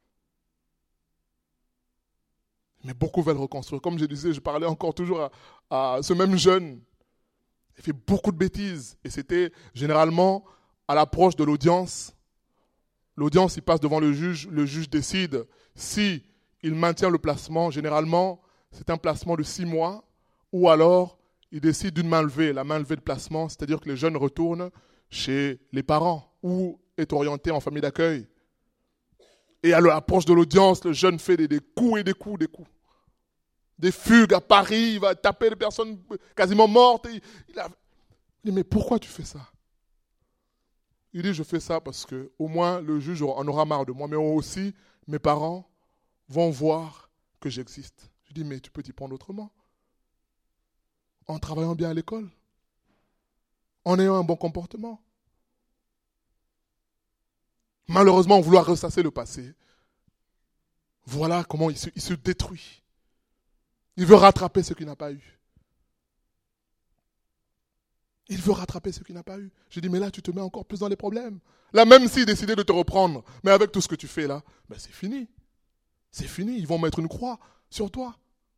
Mais beaucoup veulent reconstruire. Comme je disais, je parlais encore toujours à, à ce même jeune. Il fait beaucoup de bêtises. Et c'était généralement à l'approche de l'audience. L'audience, il passe devant le juge. Le juge décide si il maintient le placement. Généralement, c'est un placement de six mois. Ou alors, il décide d'une main levée. La main levée de placement, c'est-à-dire que les jeunes retournent chez les parents ou est orienté en famille d'accueil. Et à l'approche de l'audience, le jeune fait des, des coups et des coups, des coups. Des fugues à Paris, il va taper des personnes quasiment mortes. Il, il, a... il dit, mais pourquoi tu fais ça? Il dit, je fais ça parce que au moins le juge en aura marre de moi, mais aussi mes parents vont voir que j'existe. Je dis, mais tu peux t'y prendre autrement. En travaillant bien à l'école. En ayant un bon comportement. Malheureusement, vouloir ressasser le passé, voilà comment il se, il se détruit. Il veut rattraper ce qu'il n'a pas eu. Il veut rattraper ce qu'il n'a pas eu. Je dis, mais là, tu te mets encore plus dans les problèmes. Là, même s'il décidait de te reprendre, mais avec tout ce que tu fais là, ben c'est fini. C'est fini, ils vont mettre une croix sur toi.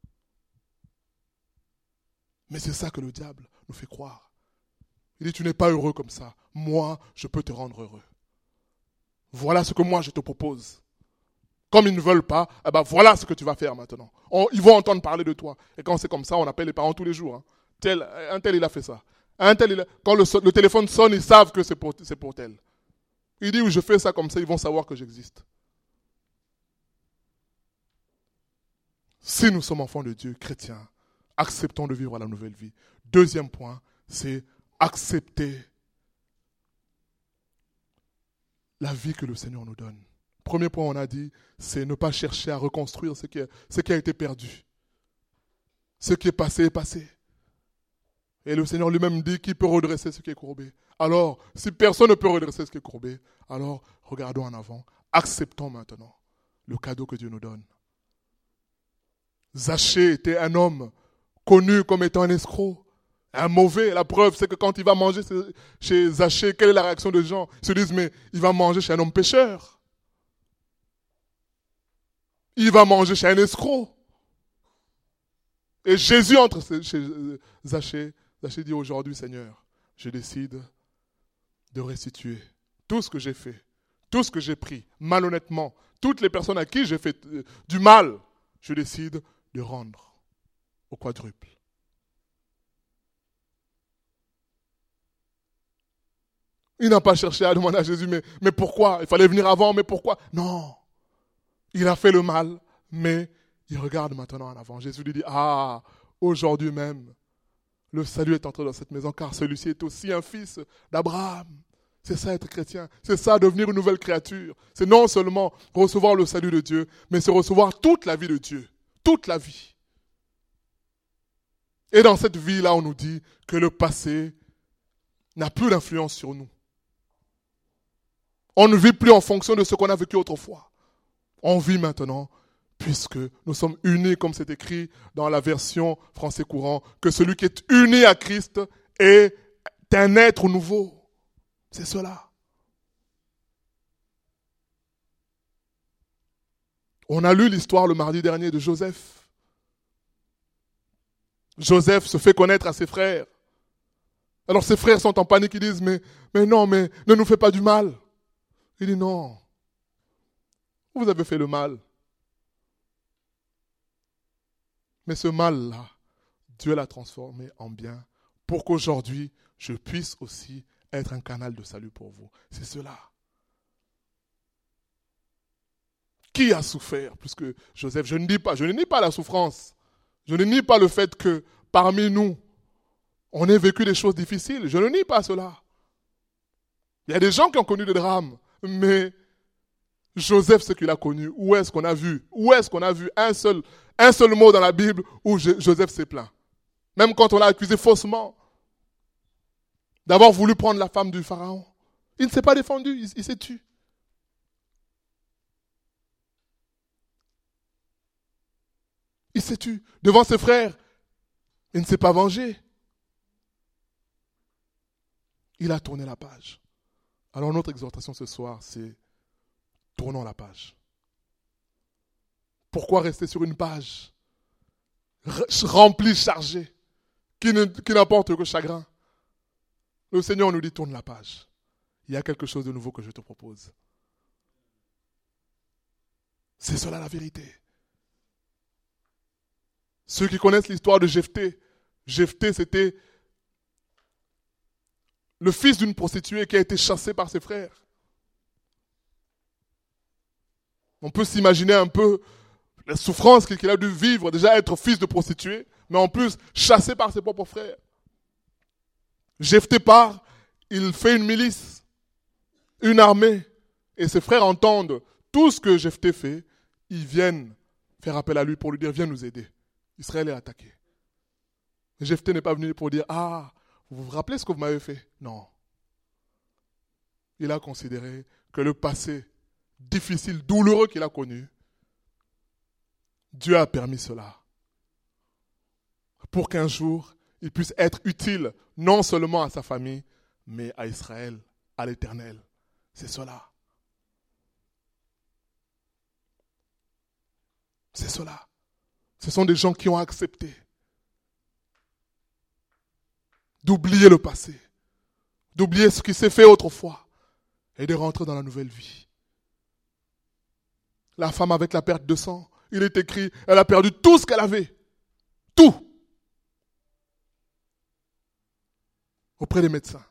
Mais c'est ça que le diable nous fait croire. Il dit, tu n'es pas heureux comme ça. Moi, je peux te rendre heureux. Voilà ce que moi je te propose. Comme ils ne veulent pas, eh ben voilà ce que tu vas faire maintenant. On, ils vont entendre parler de toi. Et quand c'est comme ça, on appelle les parents tous les jours. Hein. Tel, un tel, il a fait ça. Un tel, il a, quand le, le téléphone sonne, ils savent que c'est pour, c'est pour tel. Il dit, oui, je fais ça comme ça, ils vont savoir que j'existe. Si nous sommes enfants de Dieu, chrétiens, acceptons de vivre la nouvelle vie. Deuxième point, c'est accepter la vie que le Seigneur nous donne. Premier point, on a dit, c'est ne pas chercher à reconstruire ce qui, est, ce qui a été perdu. Ce qui est passé est passé. Et le Seigneur lui-même dit qu'il peut redresser ce qui est courbé. Alors, si personne ne peut redresser ce qui est courbé, alors regardons en avant. Acceptons maintenant le cadeau que Dieu nous donne. Zachée était un homme connu comme étant un escroc, un mauvais. La preuve, c'est que quand il va manger chez Zachée, quelle est la réaction des gens? Ils se disent, mais il va manger chez un homme pécheur. Il va manger chez un escroc. Et Jésus entre chez Zachée. Zachée dit, aujourd'hui, Seigneur, je décide de restituer tout ce que j'ai fait, tout ce que j'ai pris, malhonnêtement, toutes les personnes à qui j'ai fait du mal, je décide de rendre au quadruple. Il n'a pas cherché à demander à Jésus, mais, mais pourquoi? Il fallait venir avant, mais pourquoi? Non. Il a fait le mal, mais il regarde maintenant en avant. Jésus lui dit, ah, aujourd'hui même, le salut est entré dans cette maison, car celui-ci est aussi un fils d'Abraham. C'est ça être chrétien, c'est ça devenir une nouvelle créature. C'est non seulement recevoir le salut de Dieu, mais c'est recevoir toute la vie de Dieu, toute la vie. Et dans cette vie-là, on nous dit que le passé n'a plus d'influence sur nous. On ne vit plus en fonction de ce qu'on a vécu autrefois. On vit maintenant, puisque nous sommes unis, comme c'est écrit dans la version français courant, que celui qui est uni à Christ est un être nouveau. C'est cela. On a lu l'histoire le mardi dernier de Joseph. Joseph se fait connaître à ses frères. Alors ses frères sont en panique, ils disent, mais, mais non, mais ne nous fais pas du mal. Il dit, non, vous avez fait le mal. Mais ce mal-là, Dieu l'a transformé en bien pour qu'aujourd'hui, je puisse aussi être un canal de salut pour vous. C'est cela. Qui a souffert plus que Joseph? Je ne dis pas, je ne nie pas la souffrance. Je ne nie pas le fait que parmi nous, on ait vécu des choses difficiles. Je ne nie pas cela. Il y a des gens qui ont connu des drames, mais Joseph, ce qu'il a connu, où est-ce qu'on a vu? Où est-ce qu'on a vu un seul, un seul mot dans la Bible où Joseph s'est plaint? Même quand on l'a accusé faussement d'avoir voulu prendre la femme du Pharaon. Il ne s'est pas défendu, il, il s'est tué. Il s'est tué devant ses frères. Il ne s'est pas vengé. Il a tourné la page. Alors notre exhortation ce soir, c'est tournons la page. Pourquoi rester sur une page remplie, chargée, qui, ne, qui n'apporte que chagrin? Le Seigneur nous dit tourne la page. Il y a quelque chose de nouveau que je te propose. C'est cela la vérité. Ceux qui connaissent l'histoire de Jephthé, Jephthé c'était le fils d'une prostituée qui a été chassé par ses frères. On peut s'imaginer un peu la souffrance qu'il a dû vivre, déjà être fils de prostituée, mais en plus chassé par ses propres frères. Jephthé part, il fait une milice, une armée, et ses frères entendent tout ce que Jephthé fait, ils viennent faire appel à lui pour lui dire, viens nous aider. Israël est attaqué. Jephthé n'est pas venu pour dire, ah, vous vous rappelez ce que vous m'avez fait? Non. Il a considéré que le passé difficile, douloureux qu'il a connu, Dieu a permis cela. Pour qu'un jour, il puisse être utile non seulement à sa famille, mais à Israël, à l'Éternel. C'est cela. C'est cela. Ce sont des gens qui ont accepté d'oublier le passé, d'oublier ce qui s'est fait autrefois et de rentrer dans la nouvelle vie. La femme avec la perte de sang, il est écrit, elle a perdu tout ce qu'elle avait. Tout. Auprès des médecins.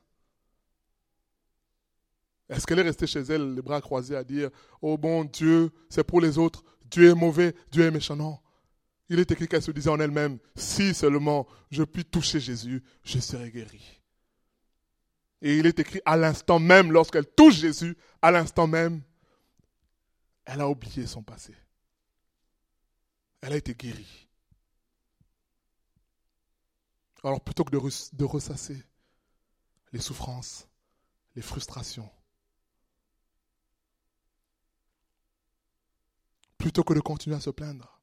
Est-ce qu'elle est restée chez elle, les bras croisés, à dire « Oh bon, Dieu, c'est pour les autres. Dieu est mauvais, Dieu est méchant. » Non. Il est écrit qu'elle se disait en elle-même « Si seulement je puis toucher Jésus, je serai guérie. » Et il est écrit à l'instant même, lorsqu'elle touche Jésus, à l'instant même, elle a oublié son passé. Elle a été guérie. Alors plutôt que de, re- de ressasser les souffrances, les frustrations, plutôt que de continuer à se plaindre,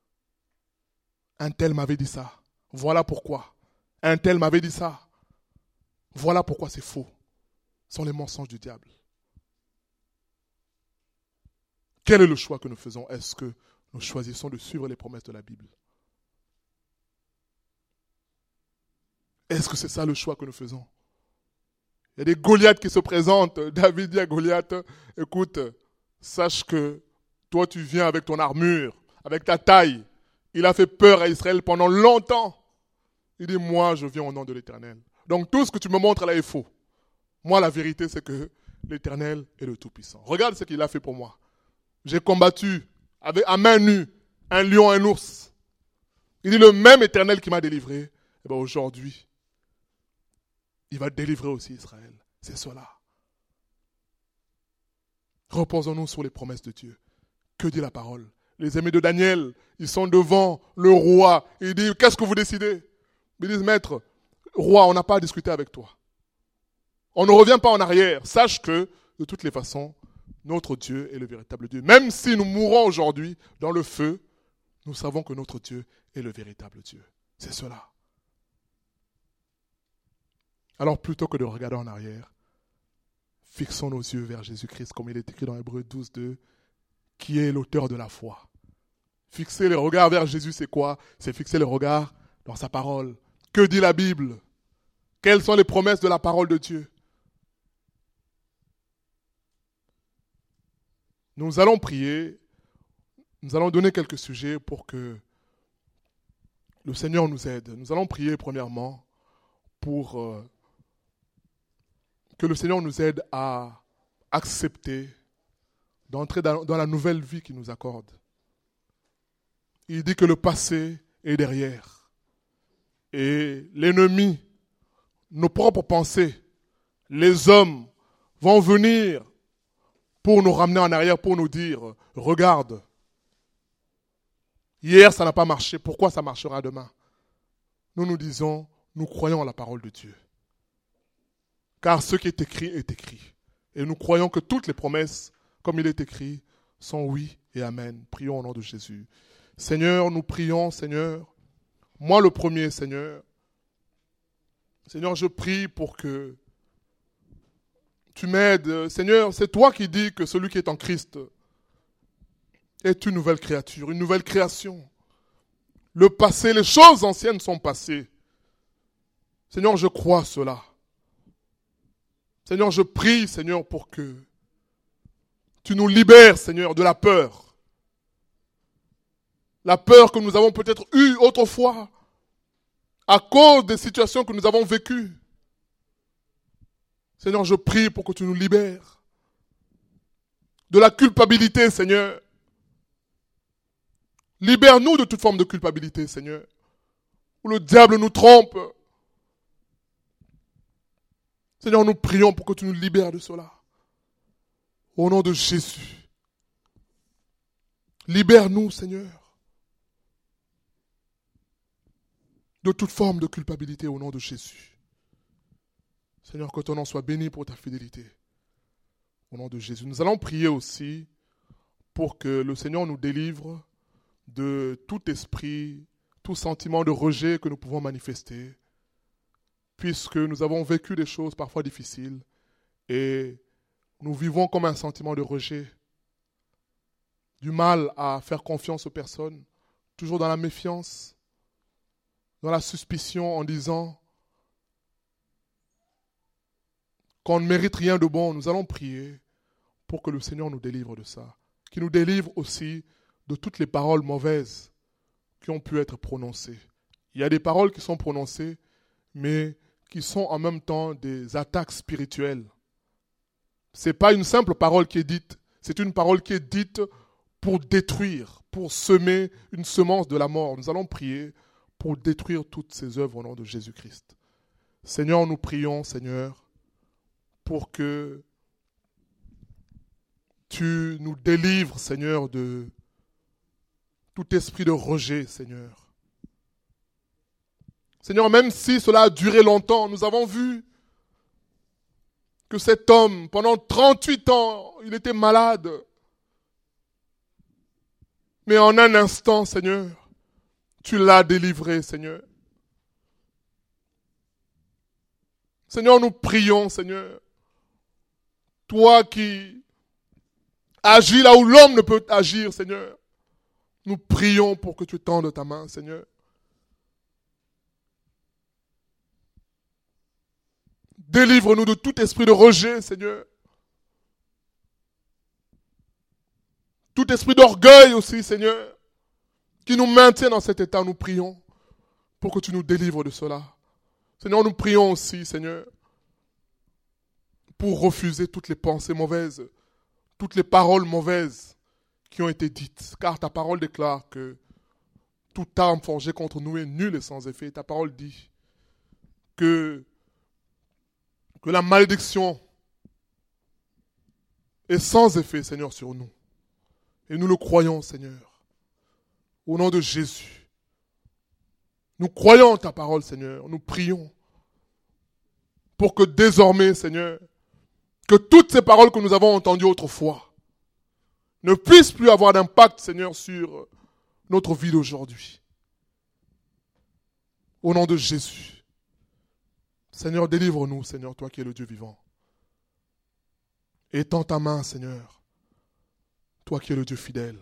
un tel m'avait dit ça, voilà pourquoi. Un tel m'avait dit ça, voilà pourquoi c'est faux. Ce sont les mensonges du diable. Quel est le choix que nous faisons? Est-ce que nous choisissons de suivre les promesses de la Bible? Est-ce que c'est ça le choix que nous faisons? Il y a des Goliaths qui se présentent. David dit à Goliath, écoute, sache que toi tu viens avec ton armure, avec ta taille. Il a fait peur à Israël pendant longtemps. Il dit, moi je viens au nom de l'Éternel. Donc tout ce que tu me montres là est faux. Moi la vérité c'est que l'Éternel est le Tout-Puissant. Regarde ce qu'il a fait pour moi. J'ai combattu avec, à main nue un lion, un ours. Il dit, le même Éternel qui m'a délivré, eh bien aujourd'hui, il va délivrer aussi Israël. C'est cela. Reposons-nous sur les promesses de Dieu. Que dit la parole? Les amis de Daniel, ils sont devant le roi. Il dit, qu'est-ce que vous décidez? Ils disent, maître, roi, on n'a pas à discuter avec toi. On ne revient pas en arrière. Sache que, de toutes les façons, notre Dieu est le véritable Dieu. Même si nous mourons aujourd'hui dans le feu, nous savons que notre Dieu est le véritable Dieu. C'est cela. Alors plutôt que de regarder en arrière, fixons nos yeux vers Jésus-Christ, comme il est écrit dans Hébreux douze, deux, qui est l'auteur de la foi. Fixer les regards vers Jésus, c'est quoi? C'est fixer les regards dans sa parole. Que dit la Bible? Quelles sont les promesses de la parole de Dieu? Nous allons prier, nous allons donner quelques sujets pour que le Seigneur nous aide. Nous allons prier premièrement pour euh, que le Seigneur nous aide à accepter d'entrer dans, dans la nouvelle vie qu'il nous accorde. Il dit que le passé est derrière. Et l'ennemi, nos propres pensées, les hommes vont venir pour nous ramener en arrière, pour nous dire, regarde, hier ça n'a pas marché, pourquoi ça marchera demain? Nous nous disons, nous croyons à la parole de Dieu. Car ce qui est écrit est écrit. Et nous croyons que toutes les promesses, comme il est écrit, sont oui et amen. Prions au nom de Jésus. Seigneur, nous prions, Seigneur. Moi le premier, Seigneur. Seigneur, je prie pour que tu m'aides. Seigneur, c'est toi qui dis que celui qui est en Christ est une nouvelle créature, une nouvelle création. Le passé, les choses anciennes sont passées. Seigneur, je crois cela. Seigneur, je prie, Seigneur, pour que tu nous libères, Seigneur, de la peur. La peur que nous avons peut-être eue autrefois à cause des situations que nous avons vécues. Seigneur, je prie pour que tu nous libères de la culpabilité, Seigneur. Libère-nous de toute forme de culpabilité, Seigneur, où le diable nous trompe. Seigneur, nous prions pour que tu nous libères de cela. Au nom de Jésus. Libère-nous, Seigneur, de toute forme de culpabilité au nom de Jésus. Seigneur, que ton nom soit béni pour ta fidélité. Au nom de Jésus. Nous allons prier aussi pour que le Seigneur nous délivre de tout esprit, tout sentiment de rejet que nous pouvons manifester, puisque nous avons vécu des choses parfois difficiles et nous vivons comme un sentiment de rejet, du mal à faire confiance aux personnes, toujours dans la méfiance, dans la suspicion en disant qu'on ne mérite rien de bon. Nous allons prier pour que le Seigneur nous délivre de ça. qui nous délivre aussi de toutes les paroles mauvaises qui ont pu être prononcées. Il y a des paroles qui sont prononcées, mais qui sont en même temps des attaques spirituelles. Ce n'est pas une simple parole qui est dite, c'est une parole qui est dite pour détruire, pour semer une semence de la mort. Nous allons prier pour détruire toutes ces œuvres au nom de Jésus-Christ. Seigneur, nous prions, Seigneur, pour que tu nous délivres, Seigneur, de tout esprit de rejet, Seigneur. Seigneur, même si cela a duré longtemps, nous avons vu que cet homme, pendant trente-huit ans, il était malade. Mais en un instant, Seigneur, tu l'as délivré, Seigneur. Seigneur, nous prions, Seigneur. Toi qui agis là où l'homme ne peut agir, Seigneur. Nous prions pour que tu tendes ta main, Seigneur. Délivre-nous de tout esprit de rejet, Seigneur. Tout esprit d'orgueil aussi, Seigneur, qui nous maintient dans cet état, nous prions pour que tu nous délivres de cela. Seigneur, nous prions aussi, Seigneur, pour refuser toutes les pensées mauvaises, toutes les paroles mauvaises qui ont été dites. Car ta parole déclare que toute arme forgée contre nous est nulle et sans effet. Ta parole dit que, que la malédiction est sans effet, Seigneur, sur nous. Et nous le croyons, Seigneur. Au nom de Jésus. Nous croyons en ta parole, Seigneur. Nous prions pour que désormais, Seigneur, que toutes ces paroles que nous avons entendues autrefois ne puissent plus avoir d'impact, Seigneur, sur notre vie d'aujourd'hui. Au nom de Jésus. Seigneur, délivre-nous, Seigneur, toi qui es le Dieu vivant. Étends ta main, Seigneur, toi qui es le Dieu fidèle.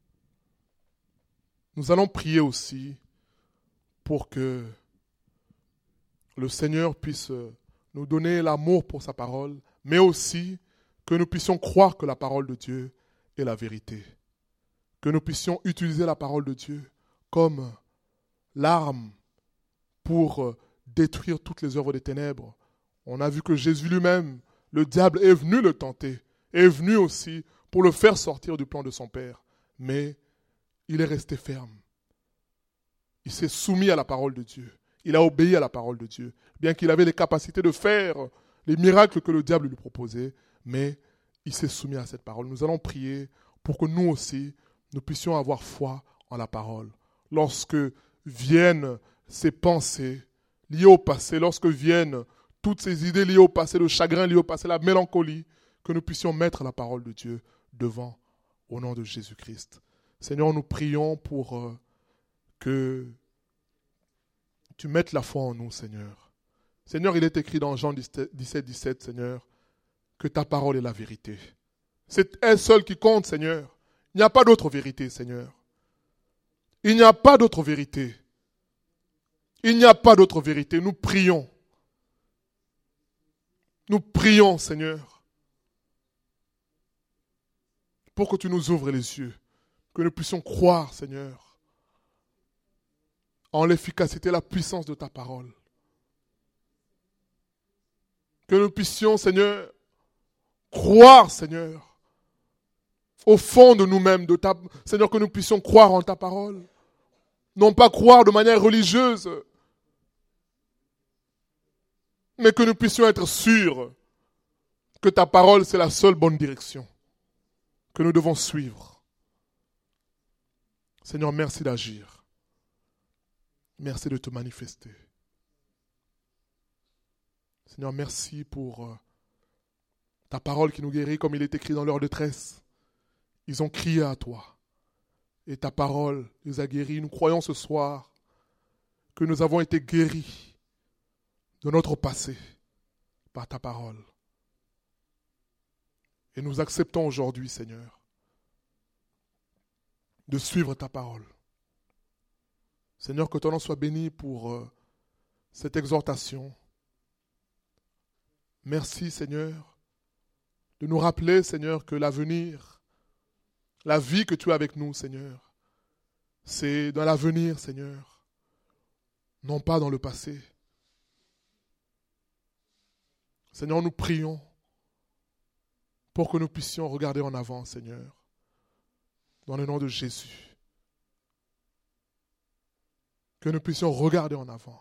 Nous allons prier aussi pour que le Seigneur puisse nous donner l'amour pour sa parole, mais aussi que nous puissions croire que la parole de Dieu est la vérité. Que nous puissions utiliser la parole de Dieu comme l'arme pour détruire toutes les œuvres des ténèbres. On a vu que Jésus lui-même, le diable est venu le tenter, est venu aussi pour le faire sortir du plan de son Père. Mais il est resté ferme. Il s'est soumis à la parole de Dieu. Il a obéi à la parole de Dieu. Bien qu'il avait les capacités de faire les miracles que le diable lui proposait, mais il s'est soumis à cette parole. Nous allons prier pour que nous aussi, nous puissions avoir foi en la parole. Lorsque viennent ces pensées liées au passé, lorsque viennent toutes ces idées liées au passé, le chagrin lié au passé, la mélancolie, que nous puissions mettre la parole de Dieu devant, au nom de Jésus-Christ. Seigneur, nous prions pour euh, que tu mettes la foi en nous, Seigneur. Seigneur, il est écrit dans Jean dix-sept, dix-sept, Seigneur, que ta parole est la vérité. C'est elle seule qui compte, Seigneur. Il n'y a pas d'autre vérité, Seigneur. Il n'y a pas d'autre vérité. Il n'y a pas d'autre vérité. Nous prions. Nous prions, Seigneur, pour que tu nous ouvres les yeux, que nous puissions croire, Seigneur, en l'efficacité et la puissance de ta parole. Que nous puissions, Seigneur, croire, Seigneur, au fond de nous-mêmes, de ta... Seigneur, que nous puissions croire en ta parole. Non pas croire de manière religieuse, mais que nous puissions être sûrs que ta parole, c'est la seule bonne direction que nous devons suivre. Seigneur, merci d'agir. Merci de te manifester. Seigneur, merci pour euh, ta parole qui nous guérit comme il est écrit dans leur détresse. Ils ont crié à toi et ta parole les a guéris. Nous croyons ce soir que nous avons été guéris de notre passé par ta parole. Et nous acceptons aujourd'hui, Seigneur, de suivre ta parole. Seigneur, que ton nom soit béni pour euh, cette exhortation. Merci, Seigneur, de nous rappeler, Seigneur, que l'avenir La vie que tu as avec nous, Seigneur, c'est dans l'avenir, Seigneur, non pas dans le passé. Seigneur, nous prions pour que nous puissions regarder en avant, Seigneur, dans le nom de Jésus. Que nous puissions regarder en avant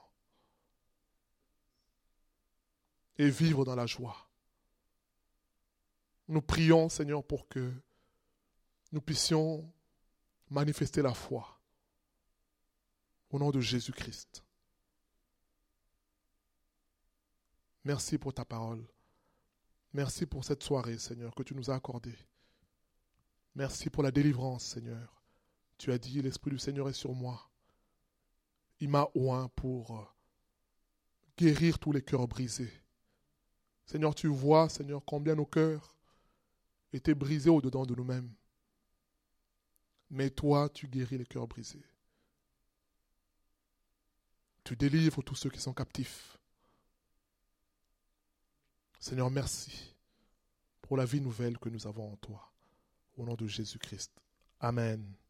et vivre dans la joie. Nous prions, Seigneur, pour que nous puissions manifester la foi au nom de Jésus-Christ. Merci pour ta parole. Merci pour cette soirée, Seigneur, que tu nous as accordée. Merci pour la délivrance, Seigneur. Tu as dit, l'Esprit du Seigneur est sur moi. Il m'a oint pour guérir tous les cœurs brisés. Seigneur, tu vois, Seigneur, combien nos cœurs étaient brisés au-dedans de nous-mêmes. Mais toi, tu guéris les cœurs brisés. Tu délivres tous ceux qui sont captifs. Seigneur, merci pour la vie nouvelle que nous avons en toi. Au nom de Jésus-Christ. Amen.